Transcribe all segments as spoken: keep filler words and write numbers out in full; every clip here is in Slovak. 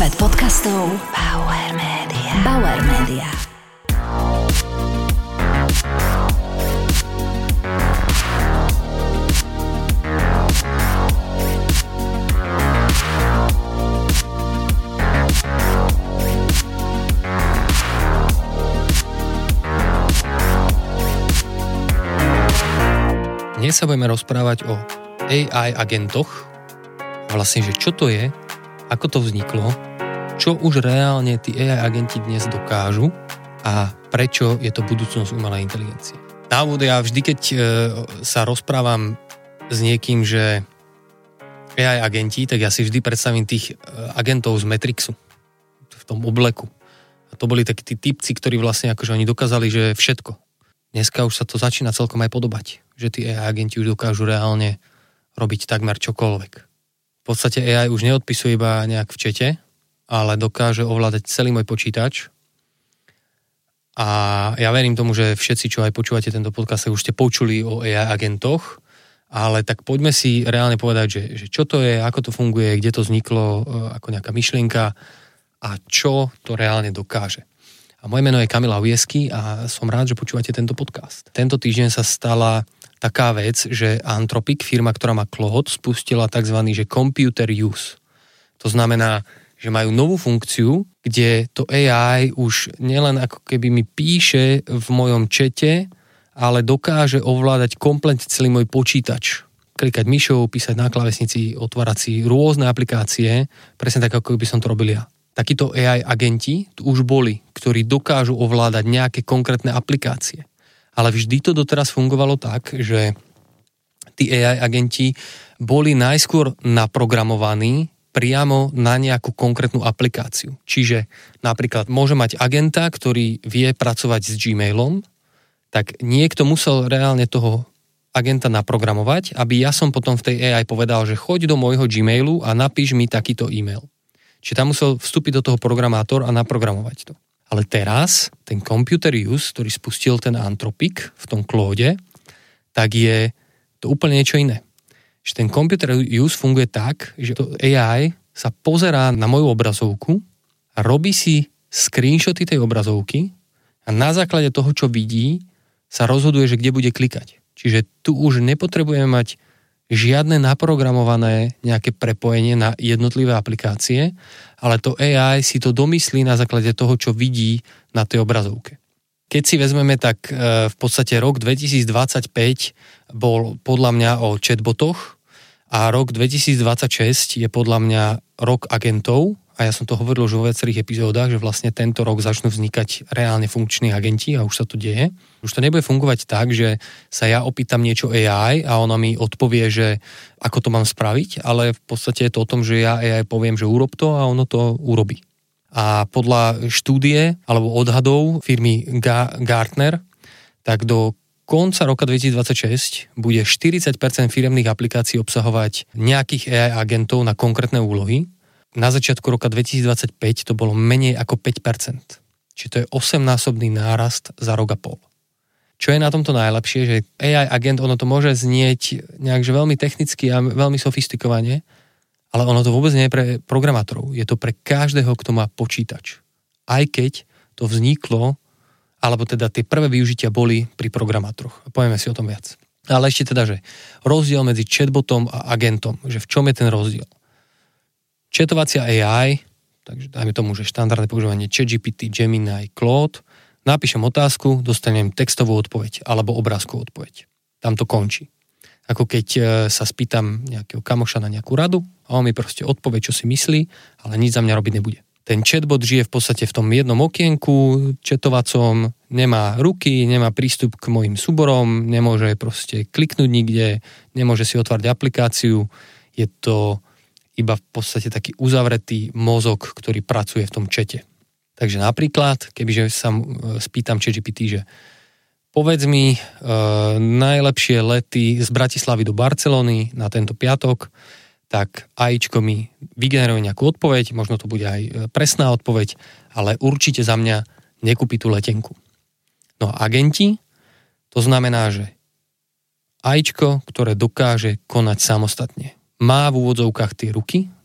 Svet podcastov Bauer Media. Bauer Media. Dnes sa budeme rozprávať o á í agentoch, vlastne, že čo to je, ako to vzniklo, čo už reálne tí á í agenti dnes dokážu a prečo je to budúcnosť umelej inteligencie. Na úvod, ja vždy, keď sa rozprávam s niekým, že á í agenti, tak ja si vždy predstavím tých agentov z Matrixu, v tom obleku. A to boli takí tí typci, ktorí vlastne akože oni dokázali, že všetko. Dneska už sa to začína celkom aj podobať, že tí á í agenti už dokážu reálne robiť takmer čokoľvek. V podstate á í už neodpisuje iba nejak v čete, ale dokáže ovládať celý môj počítač. A ja verím tomu, že všetci, čo aj počúvate tento podcast, už ste počuli o á í agentoch, ale tak poďme si reálne povedať, že, že čo to je, ako to funguje, kde to vzniklo, ako nejaká myšlienka a čo to reálne dokáže. A moje meno je Kamil Aujesky a som rád, že počúvate tento podcast. Tento týždeň sa stala taká vec, že Anthropic, firma, ktorá má Claude, spustila tzv. Že computer use. To znamená, že majú novú funkciu, kde to á í už nielen ako keby mi píše v mojom čete, ale dokáže ovládať kompletne celý môj počítač. Klikať myšou, písať na klávesnici, otvárať si rôzne aplikácie, presne tak, ako by som to robil ja. Takíto á í agenti tu už boli, ktorí dokážu ovládať nejaké konkrétne aplikácie. Ale vždy to doteraz fungovalo tak, že tí á í agenti boli najskôr naprogramovaní priamo na nejakú konkrétnu aplikáciu. Čiže napríklad môže mať agenta, ktorý vie pracovať s Gmailom, tak niekto musel reálne toho agenta naprogramovať, aby ja som potom v tej á í povedal, že choď do môjho Gmailu a napíš mi takýto e-mail. Čiže tam musel vstúpiť do toho programátor a naprogramovať to. Ale teraz ten computer use, ktorý spustil ten Anthropic v tom Claude, tak je to úplne niečo iné. Že ten computer use funguje tak, že to á í sa pozerá na moju obrazovku a robí si screenshoty tej obrazovky a na základe toho, čo vidí, sa rozhoduje, že kde bude klikať. Čiže tu už nepotrebujeme mať žiadne naprogramované nejaké prepojenie na jednotlivé aplikácie, ale to á í si to domyslí na základe toho, čo vidí na tej obrazovke. Keď si vezmeme, tak v podstate rok dvetisícdvadsaťpäť bol podľa mňa o chatbotoch a rok dvetisícdvadsaťšesť je podľa mňa rok agentov a ja som to hovoril už vo viacerých epizódach, že vlastne tento rok začnú vznikať reálne funkční agenti a už sa to deje. Už to nebude fungovať tak, že sa ja opýtam niečo á í a ona mi odpovie, že ako to mám spraviť, ale v podstate je to o tom, že ja á í poviem, že urob to a ono to urobí. A podľa štúdie alebo odhadov firmy Gartner, tak do konca roka dvetisícdvadsaťšesť bude štyridsať percent firemných aplikácií obsahovať nejakých á í agentov na konkrétne úlohy. Na začiatku roka dvetisícdvadsaťpäť to bolo menej ako päť percent. Čiže to je osemnásobný nárast za rok a pol. Čo je na tomto najlepšie, že á í agent, ono to môže znieť nejak že veľmi technicky a veľmi sofistikovane, ale ono to vôbec nie je pre programátorov. Je to pre každého, kto má počítač. Aj keď to vzniklo, alebo teda tie prvé využitia boli pri programátoroch. Povieme si o tom viac. Ale ešte teda, že rozdiel medzi chatbotom a agentom, že v čom je ten rozdiel? Chatovacia á í, takže dajme tomu, že štandardné používanie ChatGPT, Gemini, Claude, napíšem otázku, dostanem textovú odpoveď alebo obrázkovú odpoveď. Tam to končí. Ako keď sa spýtam nejakého kamoša na nejakú radu a on mi proste odpovie, čo si myslí, ale nič za mňa robiť nebude. Ten chatbot žije v podstate v tom jednom okienku chatovacom, nemá ruky, nemá prístup k mojim súborom, nemôže proste kliknúť nikde, nemôže si otvárať aplikáciu. Je to iba v podstate taký uzavretý mozog, ktorý pracuje v tom čete. Takže napríklad, kebyže sa spýtam ChatGPT, že povedz mi e, najlepšie lety z Bratislavy do Barcelony na tento piatok, tak AIčko mi vygeneruje nejakú odpoveď, možno to bude aj presná odpoveď, ale určite za mňa nekúpi tú letenku. No a agenti, to znamená, že AIčko, ktoré dokáže konať samostatne. Má v úvodzovkách tie ruky,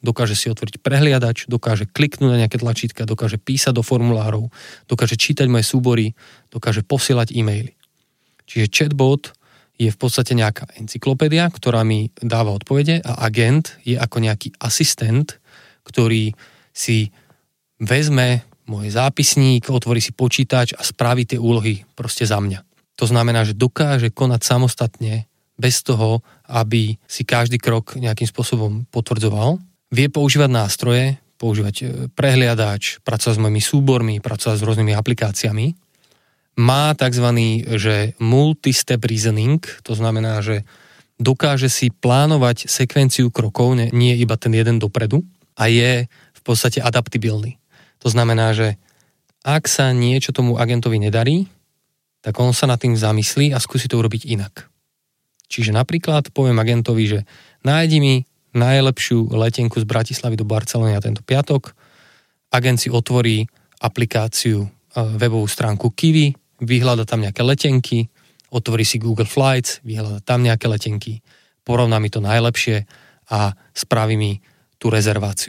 dokáže si otvoriť prehliadač, dokáže kliknúť na nejaké tlačítka, dokáže písať do formulárov, dokáže čítať moje súbory, dokáže posielať e-maily. Čiže chatbot je v podstate nejaká encyklopédia, ktorá mi dáva odpovede a agent je ako nejaký asistent, ktorý si vezme môj zápisník, otvorí si počítač a spraví tie úlohy proste za mňa. To znamená, že dokáže konať samostatne bez toho, aby si každý krok nejakým spôsobom potvrdzoval. Vie používať nástroje, používať prehliadač, pracovať s mojimi súbormi, pracovať s rôznymi aplikáciami. Má tzv. Že multi-step reasoning, to znamená, že dokáže si plánovať sekvenciu krokov, nie iba ten jeden dopredu a je v podstate adaptibilný. To znamená, že ak sa niečo tomu agentovi nedarí, tak on sa nad tým zamyslí a skúsi to urobiť inak. Čiže napríklad poviem agentovi, že nájdi mi najlepšiu letenku z Bratislavy do Barcelony na tento piatok. Agent si otvorí aplikáciu, webovú stránku Kiwi, vyhľada tam nejaké letenky, otvorí si Google Flights, vyhľada tam nejaké letenky, porovná mi to najlepšie a spraví mi tú rezerváciu.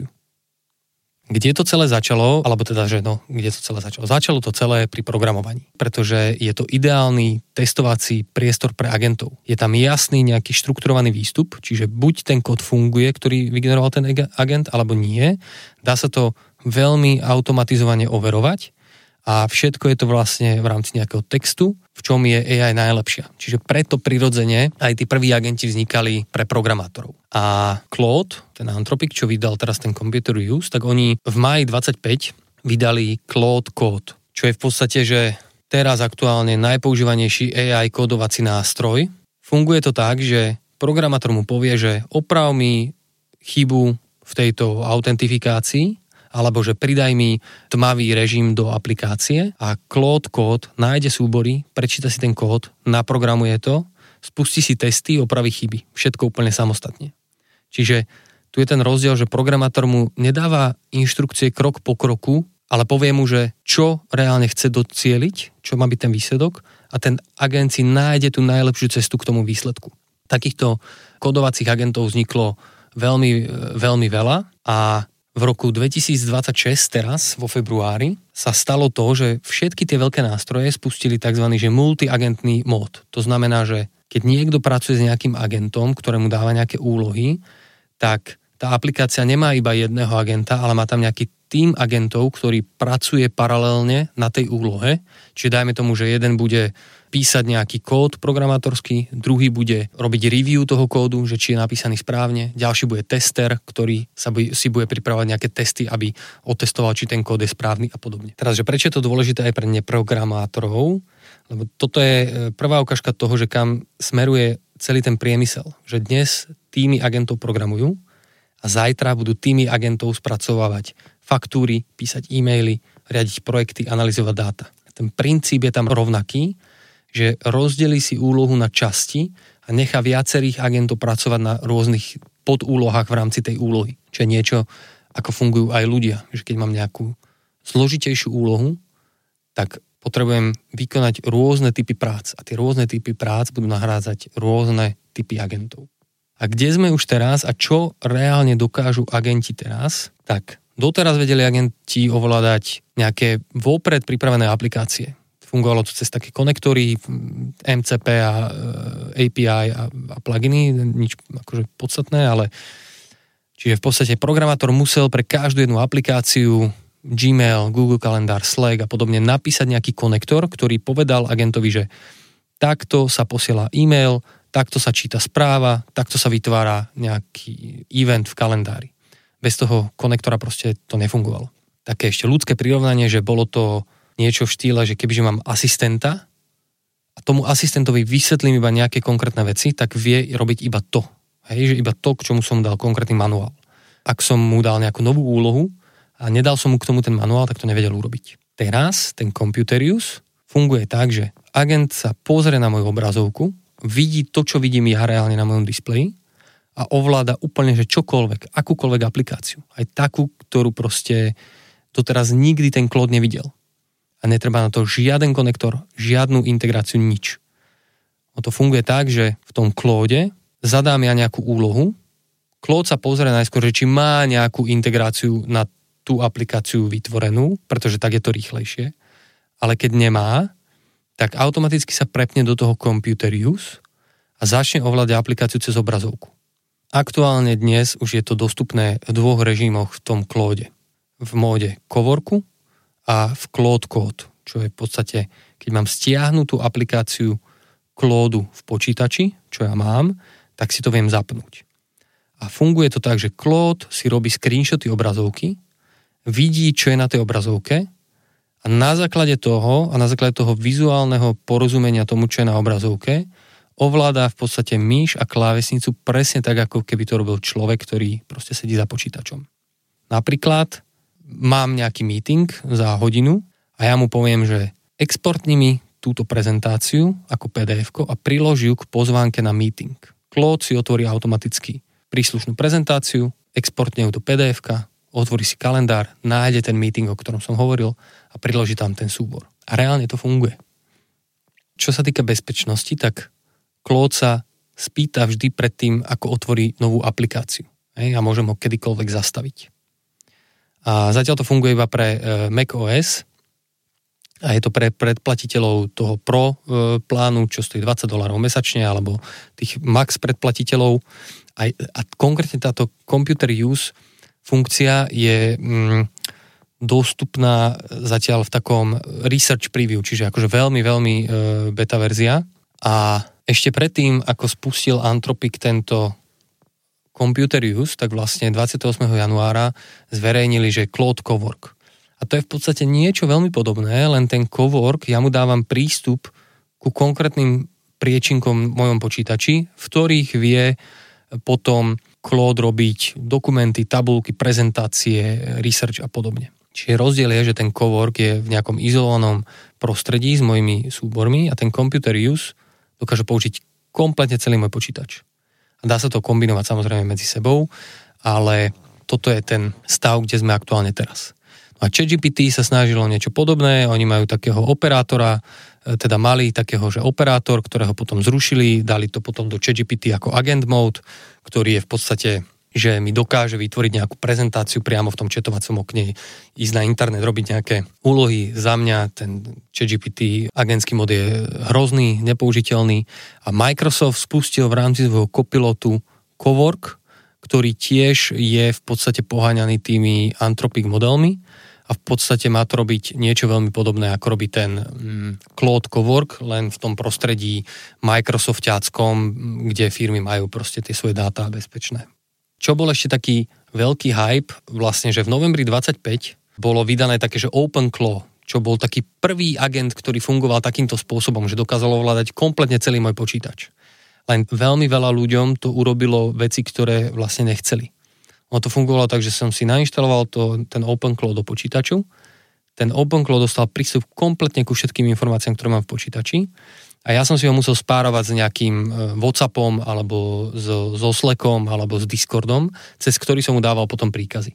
Kde to celé začalo, alebo teda, že no, kde to celé začalo? Začalo to celé pri programovaní, pretože je to ideálny testovací priestor pre agentov. Je tam jasný nejaký štrukturovaný výstup, čiže buď ten kód funguje, ktorý vygeneroval ten agent, alebo nie. Dá sa to veľmi automatizovane overovať a všetko je to vlastne v rámci nejakého textu, v čom je á í najlepšia. Čiže preto prirodzene aj tí prví agenti vznikali pre programátorov. A Claude, ten Anthropic, čo vydal teraz ten Computer Use, tak oni v máji dvadsaťpäť vydali Claude Code, čo je v podstate, že teraz aktuálne najpoužívanejší á í kódovací nástroj. Funguje to tak, že programátor mu povie, že oprav mi chybu v tejto autentifikácii, alebo že pridaj mi tmavý režim do aplikácie a Claude Code nájde súbory, prečíta si ten kód, naprogramuje to, spustí si testy, opraví chyby. Všetko úplne samostatne. Čiže tu je ten rozdiel, že programátor mu nedáva inštrukcie krok po kroku, ale povie mu, že čo reálne chce docieliť, čo má byť ten výsledok a ten agent si nájde tú najlepšiu cestu k tomu výsledku. Takýchto kodovacích agentov vzniklo veľmi, veľmi veľa a v roku dvetisícdvadsaťšesť teraz, vo februári, sa stalo to, že všetky tie veľké nástroje spustili tzv. Že multiagentný mód. To znamená, že keď niekto pracuje s nejakým agentom, ktorému dáva nejaké úlohy, tak tá aplikácia nemá iba jedného agenta, ale má tam nejaký tím agentov, ktorý pracuje paralelne na tej úlohe. Čiže dajme tomu, že jeden bude písať nejaký kód programátorský, druhý bude robiť review toho kódu, že či je napísaný správne, ďalší bude tester, ktorý sa bude, si bude pripravovať nejaké testy, aby otestoval, či ten kód je správny a podobne. Teraz, že prečo je to dôležité aj pre neprogramátorov? Lebo toto je prvá ukážka toho, že kam smeruje celý ten priemysel. Že dnes týmy agentov programujú a zajtra budú týmy agentov spracovávať faktúry, písať e-maily, riadiť projekty, analyzovať dáta. Ten princíp je tam rovnaký, že rozdelí si úlohu na časti a nechá viacerých agentov pracovať na rôznych podúlohách v rámci tej úlohy. Čo je niečo, ako fungujú aj ľudia. Že keď mám nejakú zložitejšiu úlohu, tak potrebujem vykonať rôzne typy prác. A tie rôzne typy prác budú nahrádzať rôzne typy agentov. A kde sme už teraz a čo reálne dokážu agenti teraz, tak doteraz vedeli agenti ovládať nejaké vopred pripravené aplikácie. Fungovalo to cez také konektory, em cé pé a á pé í a, a pluginy, nič akože podstatné, ale čiže v podstate programátor musel pre každú jednu aplikáciu Gmail, Google Kalendár, Slack a podobne napísať nejaký konektor, ktorý povedal agentovi, že takto sa posiela e-mail, takto sa číta správa, takto sa vytvára nejaký event v kalendári. Bez toho konektora proste to nefungovalo. Také ešte ľudské prirovnanie, že bolo to niečo v štýle, že kebyže mám asistenta a tomu asistentovi vysvetlím iba nejaké konkrétne veci, tak vie robiť iba to. Hej, že iba to, k čomu som dal konkrétny manuál. Ak som mu dal nejakú novú úlohu a nedal som mu k tomu ten manuál, tak to nevedel urobiť. Teraz ten Computer Use funguje tak, že agent sa pozrie na moju obrazovku, vidí to, čo vidím ja reálne na mojom displeji a ovláda úplne, že čokoľvek, akúkoľvek aplikáciu. Aj takú, ktorú proste doteraz nikdy ten Claude nevidel. A netreba na to žiaden konektor, žiadnu integráciu, nič. O to funguje tak, že v tom Claude zadám ja nejakú úlohu, Claude sa pozrie najskôr, že či má nejakú integráciu na tú aplikáciu vytvorenú, pretože tak je to rýchlejšie. Ale keď nemá, tak automaticky sa prepne do toho computer use a začne ovládať aplikáciu cez obrazovku. Aktuálne dnes už je to dostupné v dvoch režimoch v tom Claude. V móde Coworku a v Claude Code, čo je v podstate, keď mám stiahnutú aplikáciu Claude v počítači, čo ja mám, tak si to viem zapnúť. A funguje to tak, že Claude si robí screenshoty obrazovky, vidí, čo je na tej obrazovke a na základe toho a na základe toho vizuálneho porozumenia tomu, čo je na obrazovke, ovládá v podstate myš a klávesnicu presne tak, ako keby to robil človek, ktorý proste sedí za počítačom. Napríklad mám nejaký meeting za hodinu a ja mu poviem, že exportni mi túto prezentáciu ako pé dé efko a priloží ju k pozvánke na meeting. Claude si otvorí automaticky príslušnú prezentáciu, exportne ju do pé dé efka, otvorí si kalendár, nájde ten meeting, o ktorom som hovoril a priloží tam ten súbor. A reálne to funguje. Čo sa týka bezpečnosti, tak Claude sa spýta vždy pred tým, ako otvorí novú aplikáciu. Hej, a môžem ho kedykoľvek zastaviť. A zatiaľ to funguje iba pre e, macOS a je to pre predplatiteľov toho Pro e, plánu, čo stojí dvadsať dolárov mesačne, alebo tých Max predplatiteľov. A, a konkrétne táto computer use funkcia je mm, dostupná zatiaľ v takom research preview, čiže akože veľmi, veľmi e, beta verzia. A ešte predtým, ako spustil Anthropic tento computer use, tak vlastne dvadsiateho ôsmeho januára zverejnili, že Claude Cowork. A to je v podstate niečo veľmi podobné, len ten Cowork, ja mu dávam prístup ku konkrétnym priečinkom v mojom počítači, v ktorých vie potom Claude robiť dokumenty, tabulky, prezentácie, research a podobne. Čiže rozdiel je, že ten Cowork je v nejakom izolovanom prostredí s mojimi súbormi a ten computer use dokáže použiť kompletne celý môj počítač. A dá sa to kombinovať samozrejme medzi sebou, ale toto je ten stav, kde sme aktuálne teraz. No a ChatGPT sa snažilo niečo podobné, oni majú takého operátora, teda mali takého, že operátor, ktorého potom zrušili, dali to potom do ChatGPT ako agent mode, ktorý je v podstate, že mi dokáže vytvoriť nejakú prezentáciu priamo v tom chatovacom okne, ísť na internet, robiť nejaké úlohy. Za mňa ten ChatGPT agentský mod je hrozný, nepoužiteľný a Microsoft spustil v rámci svojho copilotu Cowork, ktorý tiež je v podstate poháňaný tými Anthropic modelmi a v podstate má to robiť niečo veľmi podobné, ako robí ten mm, Claude Cowork, len v tom prostredí Microsoftiackom, kde firmy majú proste tie svoje dáta bezpečné. Čo bol ešte taký veľký hype, vlastne, že v novembri dvadsaťpäť bolo vydané také, že OpenClaw, čo bol taký prvý agent, ktorý fungoval takýmto spôsobom, že dokázalo ovládať kompletne celý môj počítač. Len veľmi veľa ľuďom to urobilo veci, ktoré vlastne nechceli. Ono to fungovalo tak, že som si nainštaloval to, ten OpenClaw do počítaču. Ten OpenClaw dostal prístup kompletne ku všetkým informáciám, ktoré mám v počítači. A ja som si ho musel spárovať s nejakým WhatsAppom, alebo so, so Slackom, alebo s Discordom, cez ktorý som mu dával potom príkazy.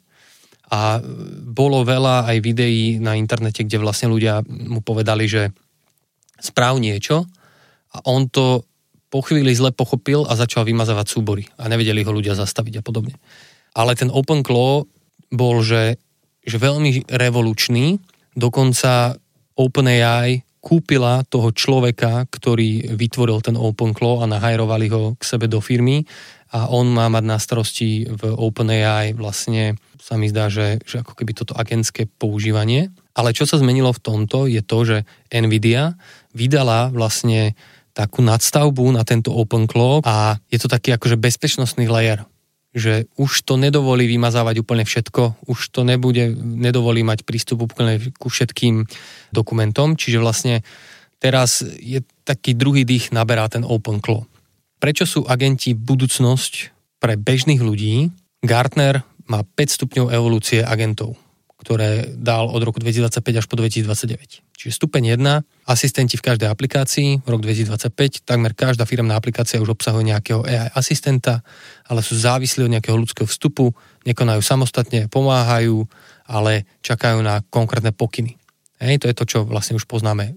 A bolo veľa aj videí na internete, kde vlastne ľudia mu povedali, že správ niečo a on to po chvíli zle pochopil a začal vymazávať súbory a nevedeli ho ľudia zastaviť a podobne. Ale ten OpenClaw bol, že, že veľmi revolučný, dokonca OpenAI kúpila toho človeka, ktorý vytvoril ten OpenClaw a nahajrovali ho k sebe do firmy a on má mať na starosti v OpenAI vlastne, sa mi zdá, že, že ako keby toto agentské používanie. Ale čo sa zmenilo v tomto je to, že NVIDIA vydala vlastne takú nadstavbu na tento OpenClaw a je to taký akože bezpečnostný layer, že už to nedovolí vymazávať úplne všetko, už to nebude, nedovolí mať prístup úplne ku všetkým dokumentom, čiže vlastne teraz je taký druhý dých naberá ten OpenClaw. Prečo sú agenti budúcnosť pre bežných ľudí? Gartner má päť stupňov evolúcie agentov, ktoré dal od roku dvetisícdvadsaťpäť až po dvetisícdvadsaťdeväť. Čiže stupeň jeden, asistenti v každej aplikácii, rok dvetisícdvadsaťpäť, takmer každá firemná aplikácia už obsahuje nejakého á í asistenta, ale sú závislí od nejakého ľudského vstupu, nekonajú samostatne, pomáhajú, ale čakajú na konkrétne pokyny. Hej, to je to, čo vlastne už poznáme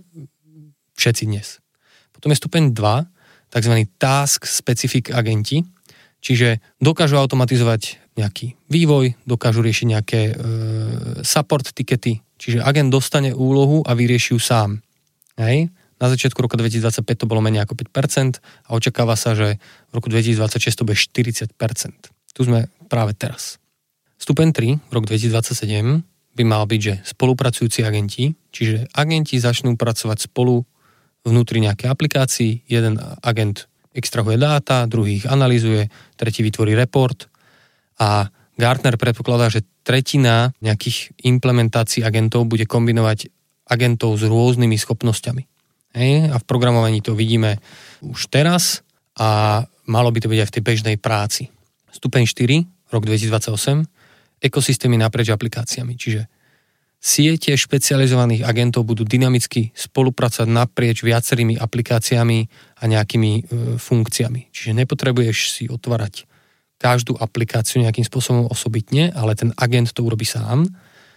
všetci dnes. Potom je stupeň dva, takzvaný task specific agenti, Čiže dokážu automatizovať nejaký vývoj, dokážu riešiť nejaké e, support tikety, čiže agent dostane úlohu a vyrieši ju sám. Hej? Na začiatku roka dvetisícdvadsaťpäť to bolo menej ako päť percent a očakáva sa, že v roku dvetisícdvadsaťšesť to bude štyridsať percent. Tu sme práve teraz. Stupeň tri, rok dvetisícdvadsaťsedem, by mal byť, že spolupracujúci agenti, čiže agenti začnú pracovať spolu vnútri nejakej aplikácii, jeden agent extrahuje dáta, druhý ich analyzuje, tretí vytvorí report a Gartner predpokladá, že tretina nejakých implementácií agentov bude kombinovať agentov s rôznymi schopnosťami. Hej? A v programovaní to vidíme už teraz a malo by to byť aj v tej bežnej práci. Stupeň štyri, rok dvetisícdvadsaťosem, ekosystémy naprieč aplikáciami, čiže siete špecializovaných agentov budú dynamicky spolupracovať naprieč viacerými aplikáciami a nejakými e, funkciami. Čiže nepotrebuješ si otvárať každú aplikáciu nejakým spôsobom osobitne, ale ten agent to urobí sám.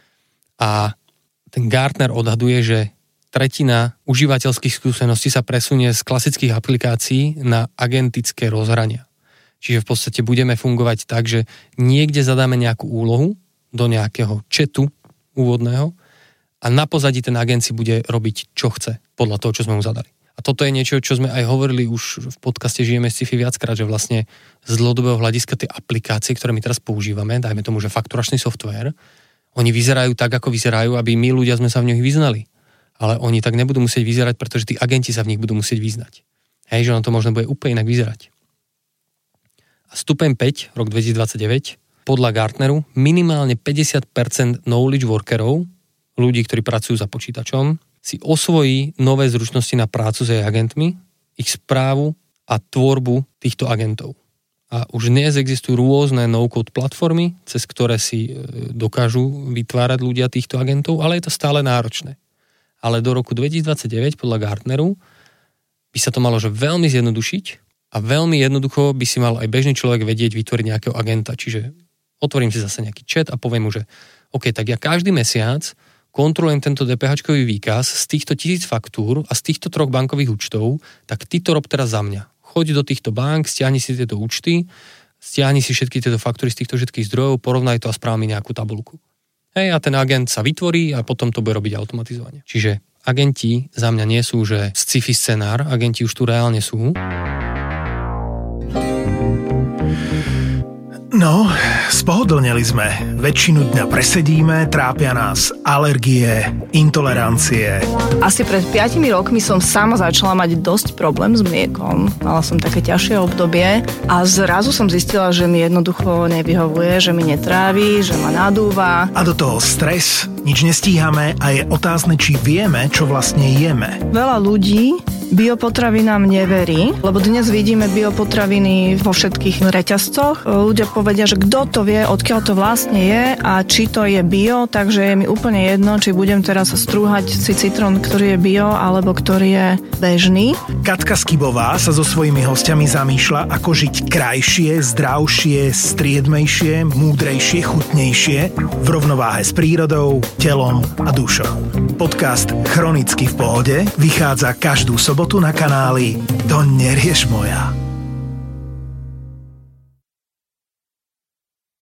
A ten Gartner odhaduje, že tretina užívateľských skúseností sa presunie z klasických aplikácií na agentické rozhrania. Čiže v podstate budeme fungovať tak, že niekde zadáme nejakú úlohu do nejakého chatu úvodného a na pozadí ten agent si bude robiť, čo chce, podľa toho, čo sme mu zadali. A toto je niečo, čo sme aj hovorili už v podcaste Žijeme sci-fi viackrát, že vlastne z dlhodobého hľadiska tie aplikácie, ktoré my teraz používame, dajme tomu, že fakturačný software, oni vyzerajú tak, ako vyzerajú, aby my ľudia sme sa v nich vyznali. Ale oni tak nebudú musieť vyzerať, pretože tí agenti sa v nich budú musieť vyznať. Hej, že on to možno bude úplne inak vyzerať. A stupeň päť, rok dvetisícdvadsaťdeväť, podľa Gartneru minimálne päťdesiat percent knowledge workerov, ľudí, ktorí pracujú za počítačom, si osvojí nové zručnosti na prácu s agentmi, ich správu a tvorbu týchto agentov. A už dnes existujú rôzne no-code platformy, cez ktoré si dokážu vytvárať ľudia týchto agentov, ale je to stále náročné. Ale do roku dvetisícdvadsaťdeväť podľa Gartneru by sa to malo že veľmi zjednodušiť a veľmi jednoducho by si mal aj bežný človek vedieť vytvoriť nejakého agenta. Čiže otvorím si zase nejaký chat a poviem mu, že OK, tak ja každý mesiac kontrolujem tento DPH-čkový výkaz z týchto tisíc faktúr a z týchto troch bankových účtov, tak ty to rob teraz za mňa. Choď do týchto bank, stiahni si tieto účty, stiahni si všetky tieto faktúry z týchto všetkých zdrojov, porovnaj to a správ mi nejakú tabuľku. Hej, a ten agent sa vytvorí a potom to bude robiť automatizovanie. Čiže agenti za mňa nie sú, že sci-fi scenár, agenti už tu reálne sú. No, spohodlneli sme. Väčšinu dňa presedíme, trápia nás alergie, intolerancie. Asi pred piatimi rokmi som sama začala mať dosť problém s mliekom. Mala som také ťažšie obdobie a zrazu som zistila, že mi jednoducho nevyhovuje, že mi netrávi, že ma nadúva. A do toho stres, nič nestíhame a je otázne, či vieme, čo vlastne jeme. Veľa ľudí biopotravinám neverí, lebo dnes vidíme biopotraviny vo všetkých reťazcoch. Ľudia povedia, že kto to vie, odkiaľ to vlastne je a či to je bio, takže je mi úplne jedno, či budem teraz strúhať si citrón, ktorý je bio, alebo ktorý je bežný. Katka Skibová sa so svojimi hostiami zamýšľa, ako žiť krajšie, zdravšie, striedmejšie, múdrejšie, chutnejšie, v rovnováhe s prírodou, telom a dušou. Podcast Chronicky v pohode vychádza každú sobotu na kanáli To nerieš moja.